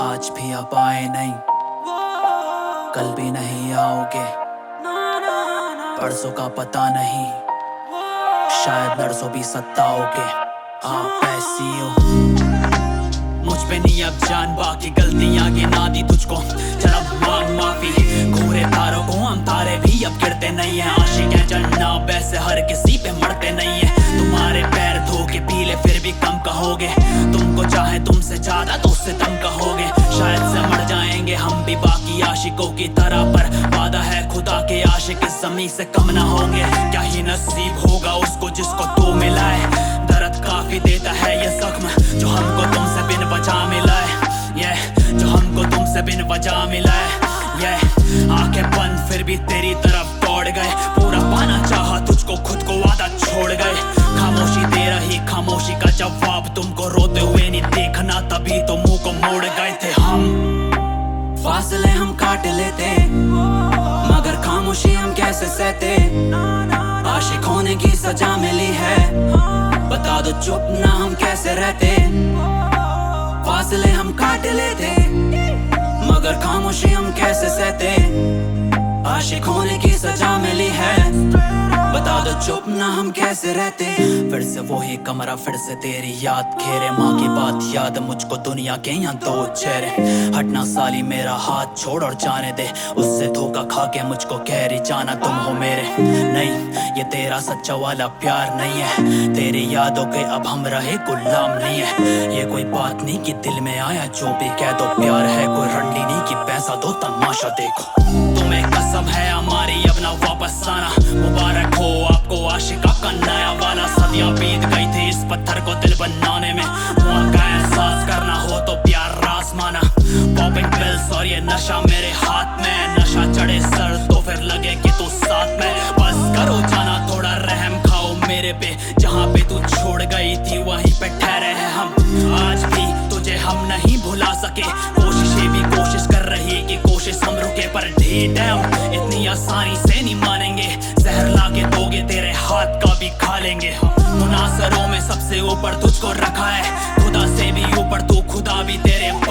आज भी आप आए नहीं, कल भी नहीं आओगे, परसों का पता नहीं, शायद नरसों भी सताओगे। आप ऐसी हो, मुझ पे नहीं अब जान, बाकी गलतियां गिना दी तुझको, चल अब मांग माफी। घूरे तारों को हम तारे भी अब गिरते नहीं है, आशिक है जन्ना वैसे हर किसी पे मरते नहीं है। तुम्हारे पैर धो के पी ले फिर भी कम कहोगे, तुमको चाहे तुमसे ज्यादा तो उससे तम कहोगे। शायद से मर जाएंगे हम भी बाकी आशिकों की तरह, पर वादा है खुदा के आशिक इस ज़मीं से कम ना होंगे। क्या ही नसीब होगा उसको जिसको तू मिला है, दर्द काफी देता है ये जख्म जो हमको तुमसे बिन वजह मिला है, जो हमको तुमसे बिन वजह मिला है। आंखें बंद फिर भी तेरी तरफ दौड़ गए, पूरा पाना चाहा तुझको खुद को वादा छोड़ गए। खामोशी दे रही खामोशी का जवाब, तुमको रोते हुए नहीं देखना तभी तो मुंह को मोड़ गए थे हम। फासले हम काट लेते मगर खामोशी हम कैसे सहते, आशिक होने की सजा मिली है, बता दो चुप ना हम कैसे रहते। फासले हम काट लेते मगर खामोशी हम कैसे सहते, आशिक होने की सजा मिली है, बता दो चुप ना हम कैसे रहते। फिर से वही कमरा फिर से तेरी याद घेरे, माँ की बात याद मुझको दुनिया के यहाँ दो चेहरे। हटना साली मेरा हाथ छोड़ और जाने दे, उससे धोखा खा के मुझको कह रही जाना तुम हो मेरे। नहीं ये तेरा सच्चा वाला प्यार नहीं है, तेरी यादों के अब हम रहे गुलाम नहीं है। ये कोई बात नहीं कि दिल में आया जो भी कह दो, प्यार है कोई रणनी नहीं कि पैसा दो तमाशा देखो। तुम्हें कसम है हमारी अब ना वापस आना, मुबारक हो आपको आशिक आपका नया वाला। सदियां बीत गई थी इस पत्थर को दिल बनाने में, वहाँ का एहसास करना हो तो प्यार रास माना। पॉपिंग पिल्स और ये नशा मेरे हाथ में, नशा चढ़े सर तो फिर लगे कि तू साथ में। बस करो जाना थोड़ा रहम खाओ मेरे पे, जहाँ पे तू छोड़ गई थी वहीं पे ठहरे हैं हम। आज भी तुझे हम नहीं भुला सके, कोशिशें भी कोशिश कर रही कि कोशिश हम रुके, पर ढीठ है हम इतनी आसानी से नहीं मानेंगे। जहर लाके दोगे तेरे हाथ का भी खा लेंगे। मुनासरों में सबसे ऊपर तुझको रखा है, खुदा से भी ऊपर तू खुदा भी तेरे